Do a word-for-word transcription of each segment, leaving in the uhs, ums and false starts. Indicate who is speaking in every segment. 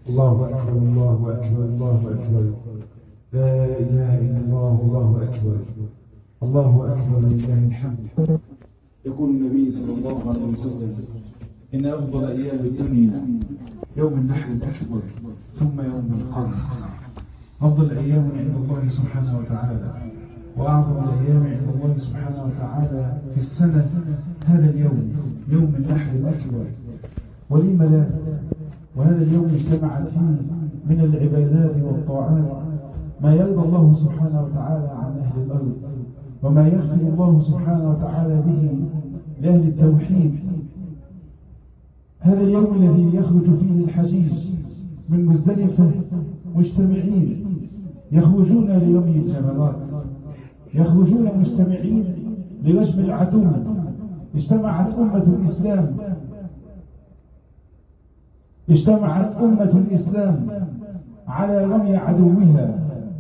Speaker 1: الله أكبر الله أكبر الله أكبر لا إله إلا الله الله أكبر الله أكبر لله الحمد. يقول النبي صلى الله عليه وسلم إن أفضل أيام الدنيا يوم النحر الأكبر ثم يوم القرن. أفضل أيام عند الله سبحانه وتعالى وأعظم الأيام عند الله سبحانه وتعالى في السنة هذا اليوم، يوم النحر الأكبر. ولم لا؟ وهذا اليوم اجتمعت فيه من العبادات والطاعات ما يرضى الله سبحانه وتعالى عن أهل الأرض، وما يغفر الله سبحانه وتعالى به لأهل التوحيد. هذا اليوم الذي يخرج فيه الحجيج من مزدلفة مجتمعين، يخرجون لرمي الجمرات، يخرجون مجتمعين لرجم العدو. اجتمعت أمة الإسلام اجتمعت أمة الإسلام على رمي عدوها.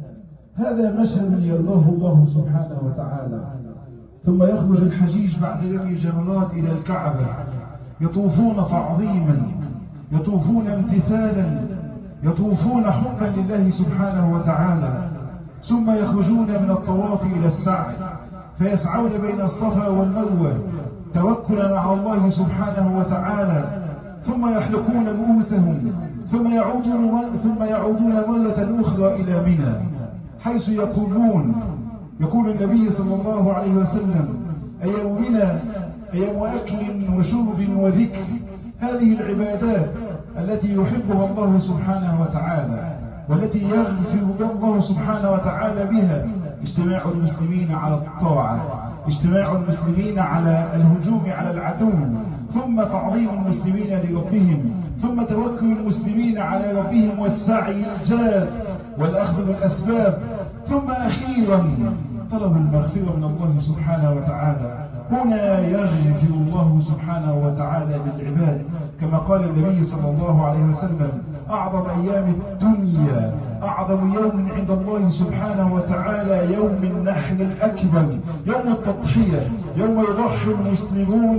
Speaker 1: هذا مشهد يرضاه الله سبحانه وتعالى. ثم يخرج الحجيج بعد رمي الجمرات إلى الكعبة، يطوفون تعظيما، يطوفون امتثالا، يطوفون حبا لله سبحانه وتعالى. ثم يخرجون من الطواف إلى السعي، فيسعون بين الصفا والمروة توكلا على الله سبحانه وتعالى. ثم يحلقون رؤوسهم، ثم يعودون ثم يعودون مرة أخرى إلى منى، حيث يقولون يقول النبي صلى الله عليه وسلم: أيام منى أيام أكل وشرب وذكر. هذه العبادات التي يحبها الله سبحانه وتعالى والتي يغفر الله سبحانه وتعالى بها اجتماع المسلمين على الطاعة، اجتماع المسلمين على الهجوم على العدو، ثم تعظيم المسلمين لربهم، ثم توكل المسلمين على ربهم والسعي الجاد والأخذ بالأسباب، ثم أخيرا طلب المغفرة من الله سبحانه وتعالى. هنا يغفر الله سبحانه وتعالى للعباد، كما قال النبي صلى الله عليه وسلم: أعظم أيام الدنيا، أعظم يوم عند الله سبحانه وتعالى يوم النحر الأكبر، يوم التضحية، يوم يضحي المسلمون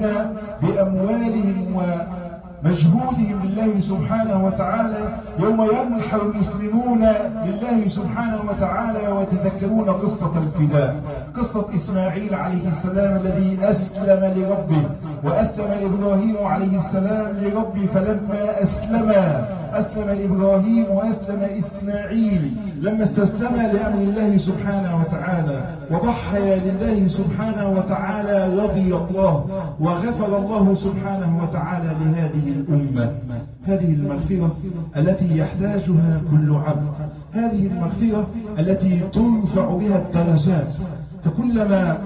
Speaker 1: بأموالهم ومجهودهم لله سبحانه وتعالى، يوم ينحر المسلمون لله سبحانه وتعالى ويتذكرون قصة الفداء، قصة إسماعيل عليه السلام الذي أسلم لربه، وأسلم إبراهيم عليه السلام لربه. فلما أسلم أسلم إبراهيم وأسلم إسماعيل لما استسلم لأمر الله سبحانه وتعالى وضحى لله سبحانه وتعالى، رضي الله وغفر الله سبحانه وتعالى لهذه الأمة. هذه المغفرة التي يحتاجها كل عبد، هذه المغفرة التي ترفع بها الدرجات. فكلما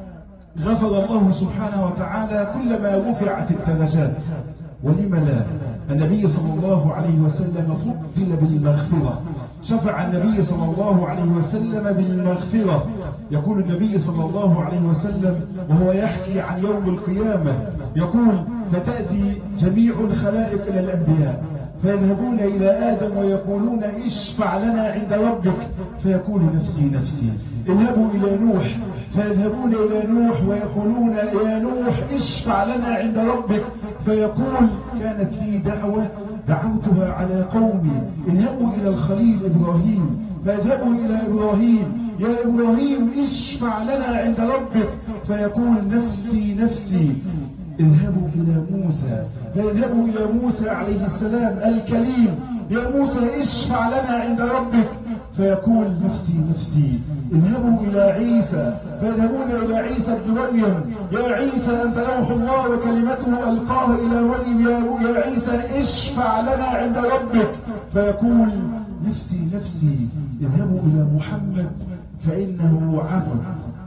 Speaker 1: غفر الله سبحانه وتعالى كلما رفعت الدرجات. ولم لا؟ النبي صلى الله عليه وسلم فضل بالمغفرة، شفع النبي صلى الله عليه وسلم بالمغفرة. يقول النبي صلى الله عليه وسلم وهو يحكي عن يوم القيامة، يقول: فتأتي جميع الخلائق إلى الأنبياء فيذهبون إلى آدم ويقولون: اشفع لنا عند ربك، فيقول: نفسي نفسي. اذهبوا إلى نوح فيذهبون إلى نوح ويقولون: يا نوح اشفع لنا عند ربك، فيقول: كانت لي دعوة دعوتها على قومي. اذهبوا إلى الخليل إبراهيم فيذهبوا إلى إبراهيم: يا إبراهيم اشفع لنا عند ربك، فيقول: نفسي نفسي. اذهبوا إلى موسى فيذهبوا إلى موسى عليه السلام الكليم: يا موسى اشفع لنا عند ربك، فيقول: نفسي نفسي. اذهبوا إلى عيسى فيذهبون إلى عيسى بن مريم: يا عيسى أنت روح الله وكلمته ألقاها إلى مريم، يا عيسى اشفع لنا عند ربك، فيقول: نفسي نفسي. اذهبوا إلى محمد فإنه عفو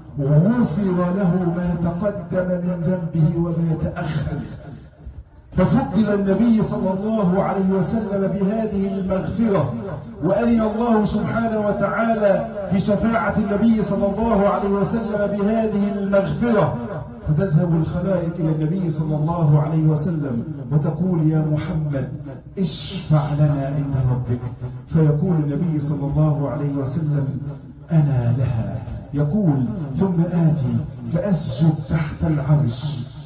Speaker 1: وغفر له ما تقدم من ذنبه وما تأخر. ففضل النبي صلى الله عليه وسلم بهذه المغفرة، وأذن الله سبحانه وتعالى في شفاعة النبي صلى الله عليه وسلم بهذه المغفرة. فتذهب الخلائق إلى النبي صلى الله عليه وسلم وتقول: يا محمد اشفع لنا عند ربك، فيقول النبي صلى الله عليه وسلم: أنا لها. يقول: ثم آتي فأسجد تحت العرش،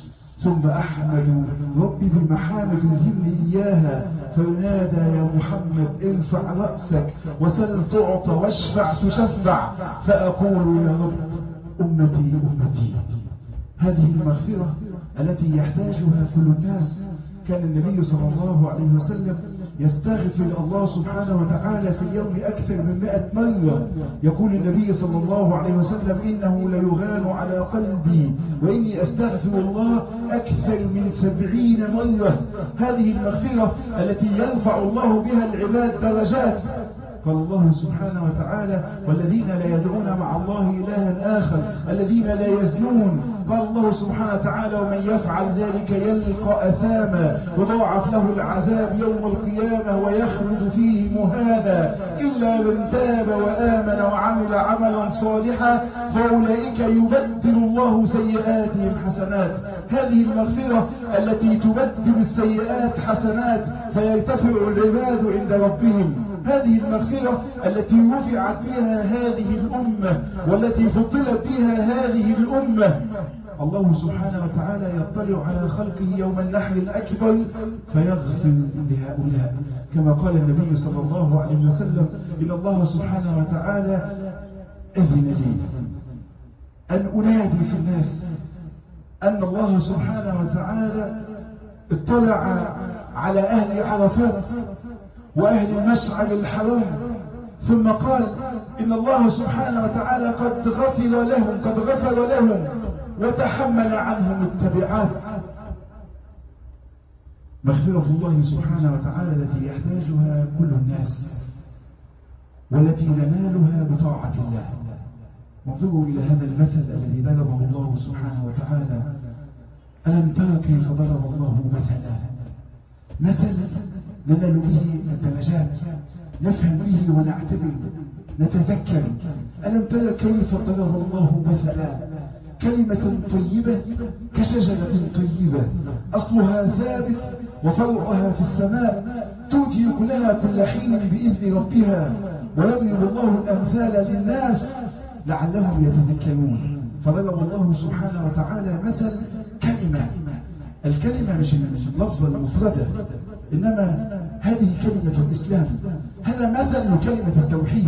Speaker 1: ثم أحمد ربي بمحامد الهم إياها، فينادى يا محمد ارفع رأسك وسل تعطى واشفع تشفع، فأقول يا رب أمتي أمتي. هذه المغفرة التي يحتاجها كل الناس. كان النبي صلى الله عليه وسلم يستغفر الله سبحانه وتعالى في اليوم أكثر من مئة مرة. يقول النبي صلى الله عليه وسلم إنه ليغان على قلبي وإني أستغفر الله أكثر من سبعين مرة. هذه المغفرة التي يرفع الله بها العباد درجات. قال الله سبحانه وتعالى والذين لا يدعون مع الله إلها آخر الذين لا يزنون. قال الله سبحانه وتعالى ومن يفعل ذلك يلقى أثاما يضاعف له العذاب يوم القيامة ويخلد فيه مهانا إلا من تاب وآمن وعمل عملا صالحا فأولئك يبدل الله سيئاتهم حسنات. هذه المغفرة التي تبدل السيئات حسنات فيرتفع العباد عند ربهم. هذه المغفرة التي رفعت بها هذه الأمة والتي فضلت بها هذه الأمة. الله سبحانه وتعالى يطلع على خلقه يوم النحر الأكبر فيغفر لهؤلاء، كما قال النبي صلى الله عليه وسلم إن الله سبحانه وتعالى أذن لي أن أنادي في الناس أن الله سبحانه وتعالى اطلع على أهل عرفات وأهل المشعر الحرام ثم قال إن الله سبحانه وتعالى قد غفر لهم قد غفر لهم وتحمل عنهم التبعات. مغفرة الله سبحانه وتعالى التي يحتاجها كل الناس والتي ننالها بطاعة الله. انظروا إلى هذا المثل الذي ضربه الله سبحانه وتعالى. ألم تر كيف ضرب الله مثلا مثل ننال به الدرجات نفهم به ونعتبر نتذكر. ألم تر كيف ضرب الله مثلا كلمة طيبة كشجرة طيبة أصلها ثابت وفرعها في السماء تؤتي أكلها كل حين بإذن ربها ويضرب الله الأمثال للناس لعلهم يتذكرون. فضرب الله سبحانه وتعالى مثل كلمة. الكلمة مش اللفظة المفردة إنما هذه كلمة الإسلام. هذا مثل كلمة التوحيد.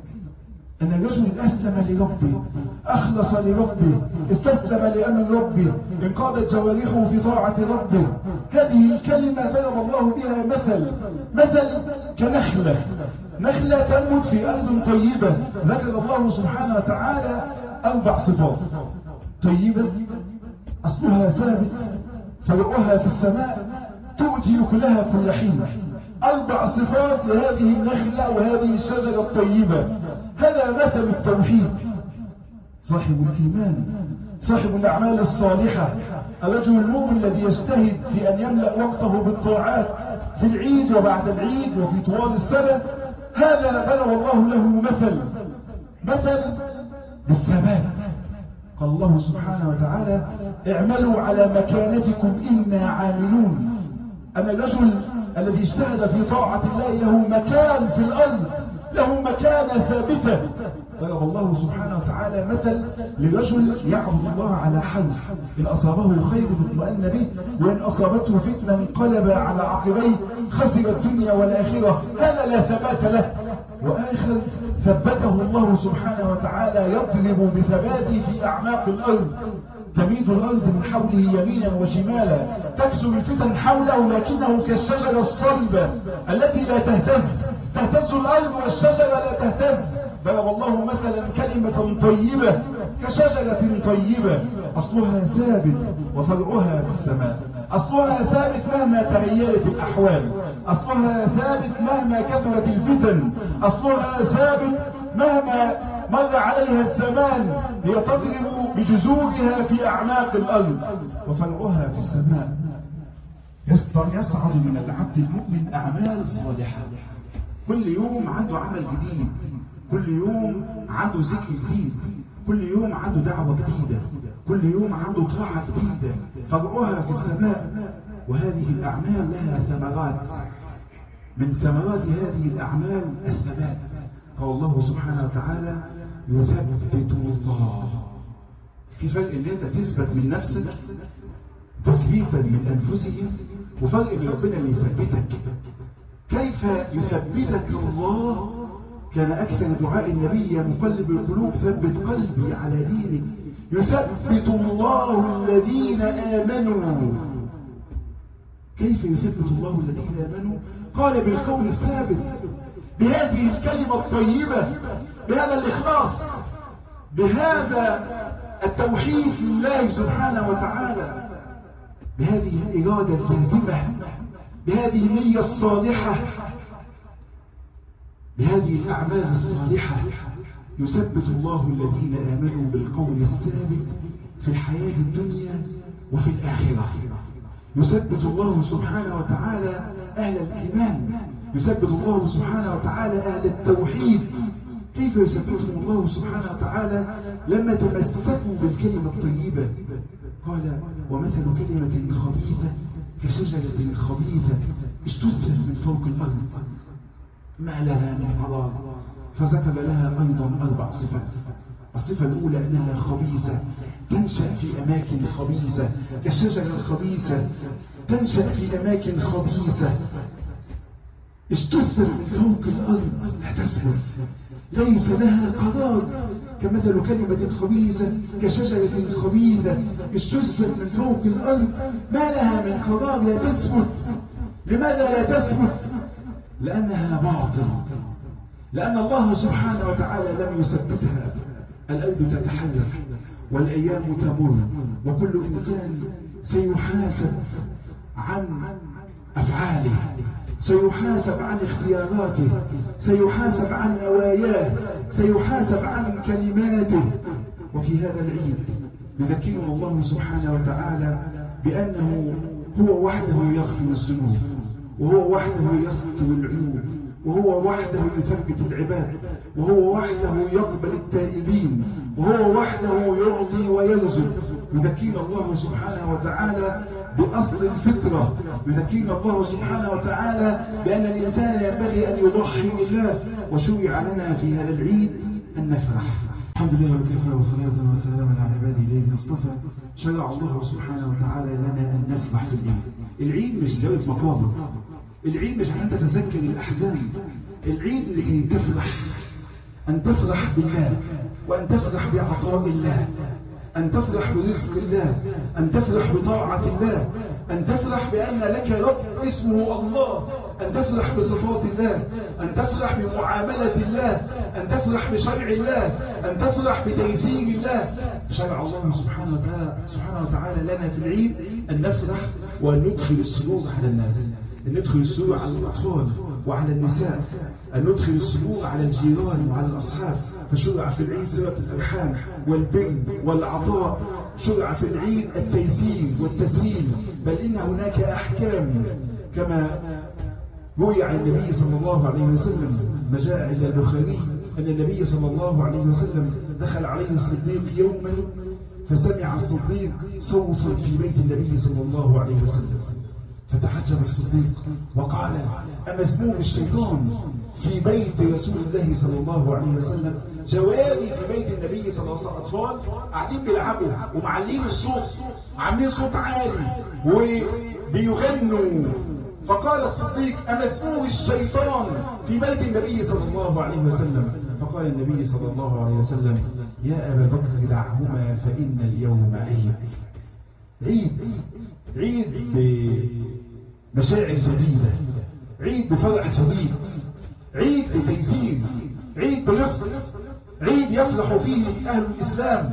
Speaker 1: أن الرجل أسلم لربه أخلص لربه استسلم لأمر ربه انقادت جوارحه في طاعة ربه. هذه الكلمة ضرب الله بها مثل مثل كنخلة نخلة تنبت في أرض طيبة. ذكر الله سبحانه وتعالى أربع صفات: طيبة أصلها ثابت فرعها في السماء تؤتي أكلها كل حين. أربع صفات لهذه النخلة وهذه الشجرة الطيبة. هذا مثل التوحيد. صاحب الإيمان صاحب الأعمال الصالحة الرجل المؤمن الذي يجتهد في أن يملأ وقته بالطاعات في العيد وبعد العيد وفي طوال السنة. هذا ضرب الله له مثل مثل بالثبات. قال الله سبحانه وتعالى اعملوا على مكانتكم إنا عاملون. أن الرجل الذي اجتهد في طاعة الله له مكان في الأرض له مكانة ثابتة. ضرب الله سبحانه وتعالى مثل لرجل يعبد الله على حال إن أصابه خير اطمأن به وإن أصابته فتنة انقلب على عقبيه خسر الدنيا والآخرة. هذا لا ثبات له. وآخر ثبته الله سبحانه وتعالى يضرب بثباته في أعماق الأرض. تميد الأرض من حوله يمينا وشمالا تكسر الفتن حوله لكنه كالشجرة الصلبة التي لا تهتز. تهتز الأرض والشجرة لا تهتز. ضرب الله مثلا كلمة طيبة كشجرة طيبة أصلها ثابت وفرعها في السماء. أصلها ثابت مهما تغيرت الأحوال. أصلها ثابت مهما كثرت الفتن. أصلها ثابت مهما مر عليها الزمان هي تضرب بجذورها في أعماق الأرض. وفرعها في السماء. يصعد من العبد المؤمن أعمال صالحة. كل يوم عنده عمل جديد. كل يوم عنده ذكر جديد. كل يوم عنده دعوة جديدة. كل يوم عنده طاعة جديدة. فرعها في السماء. وهذه الأعمال لها ثمرات. من ثمرات هذه الأعمال الثبات. قال الله سبحانه وتعالى يثبت الله. في فرق ان انت تثبت من نفسك
Speaker 2: تثبيتا من أنفسهم، وفرق من ربنا اللي يثبتك. كيف يثبتك الله؟ كان أكثر دعاء النبي يا مقلب القلوب ثبت قلبي على دينك. يثبت الله الذين آمنوا. كيف يثبت الله الذين آمنوا؟ قال بالقول الثابت، بهذه الكلمة الطيبة، بهذا الإخلاص، بهذا التوحيد لله سبحانه وتعالى، بهذه الإرادة الجازمة، بهذه النية الصالحة، بهذه الأعمال الصالحة، يثبت الله الذين آمنوا بالقول الثابت في الحياة الدنيا وفي الآخرة. يثبت الله سبحانه وتعالى أهل الإيمان، يثبت الله سبحانه وتعالى أهل التوحيد. كيف يثبتهم الله سبحانه وتعالى؟ لما تمسكوا بالكلمة الطيبة. قال ومثل كلمة خبيثة كشجرة خبيثة اجتثت من فوق الأرض ما لها من قرار. فذكر لها أيضا أربع صفات. الصفة الأولى أنها خبيثة، تنشأ في أماكن خبيثة، كالشجرة الخبيثة تنشأ في أماكن خبيثة، اجتثت من فوق الأرض لا تثبت، ليس لها قرار. كمثل كلمة خبيثة كشجرة خبيثة اجتثت من فوق الأرض ما لها من قرار، لا تثبت. لماذا لا تثبت؟ لأنها باطل، لأن الله سبحانه وتعالى لم يثبتها. الأرض تتحرك والأيام تمر، وكل إنسان سيحاسب عن أفعاله، سيحاسب عن اختياراته، سيحاسب عن نواياه، سيحاسب عن كلماته. وفي هذا العيد يذكرنا الله سبحانه وتعالى بأنه هو وحده يغفر الذنوب، وهو وحده يستر العيوب، وهو وحده يثبت العباد، وهو وحده يقبل التائبين، وهو وحده يعطي ويرزق. يذكرنا الله سبحانه وتعالى بأصل الفطرة، يذكرنا الله سبحانه وتعالى بأن الإنسان ينبغي أن يضحي لله. وشرع لنا في هذا العيد أن نفرح. الحمد لله وكفى وصلاة وسلاما على عباده الذين اصطفى. شرع الله سبحانه وتعالى لنا أن نفرح في العيد. العيد مش زيارة مقابر، العيد مش عشان تتذكر الأحزان، العيد لكي تفرح، أن تفرح بالله، وأن تفرح بعطاء الله، أن تفرح برزق الله، أن تفرح بطاعة الله، أن تفرح بأن لك رب اسمه الله، أن تفرح بصفات الله، أن تفرح بمعاملة الله، أن تفرح بشرع الله، أن تفرح بتيسير الله. شرع الله سبحانه وتعالى, سبحانه وتعالى لنا في العيد أن نفرح وأن ندخل السرور على الناس، أن ندخل السرور على الأطفال وعلى النساء، أن ندخل السرور على الجيران وعلى الأصحاب. فشرع في العيد صلة الأرحام والبر والعطاء، شرع في العيد التيسير والتسهيل، بل إن هناك أحكام كما روي عن النبي صلى الله عليه وسلم ما جاء إلى البخاري أن النبي صلى الله عليه وسلم دخل عليه الصديق يوما فسمع الصديق صوتا في بيت النبي صلى الله عليه وسلم، فتحجب الصديق وقال أمسموم الشيطان في بيت رسول الله صلى الله عليه وسلم؟ جواري في بيت النبي صلى الله عليه وسلم أطفال قاعدين بيلعبوا ومعلين الصوت، عاملين صوت عالي وبيغنوا. فقال الصديق أمسموم الشيطان في بيت النبي صلى الله عليه وسلم؟ فقال النبي صلى الله عليه وسلم يا أبا بكر دعهما فإن اليوم عيد. عيد عيد بمشاعر جديدة، عيد بفرح جديد، عيد بتيسير، عيد برفق، عيد يفرح فيه أهل الإسلام.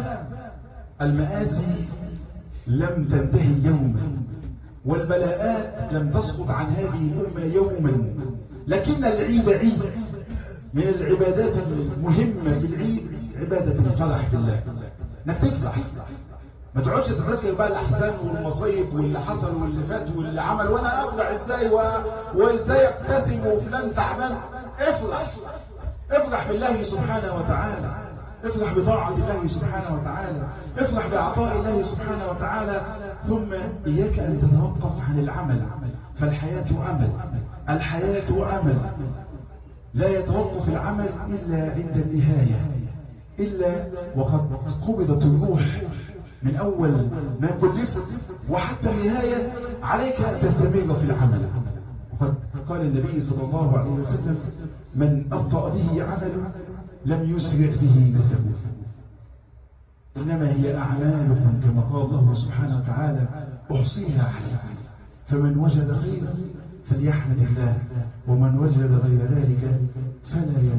Speaker 2: المآسي لم تنتهي يوما، والبلاءات لم تسقط عن هذه الأمة يوما، لكن العيد عيد. من العبادات المهمة في العيد عبادة الفرح بالله، انك تفرح، ما تقعدش تذكر بقى الاحزان والمصايب واللي حصل واللي فات واللي عمل وانا افرح ازاي و... وازاي ابتسم وفلان تعبان. افرح، افرح بالله سبحانه وتعالى، افرح بطاعة الله سبحانه وتعالى، افرح بعطاء الله سبحانه وتعالى. ثم إياك أن تتوقف عن العمل، فالحياة عمل، الحياة عمل، لا يتوقف العمل إلا عند النهاية، إلا وقد قبضت الروح من أول ما كلفت وحتى النهاية عليك أن تستمر في العمل. وقد قال النبي صلى الله عليه وسلم: من أبطأ به عمله لم يسرع به نسبه. إنما هي أعمالكم كما قال الله سبحانه وتعالى: أحصيها عليكم، فمن وجد خيرا فليحمد الله، ومن وجد غير ذلك فلا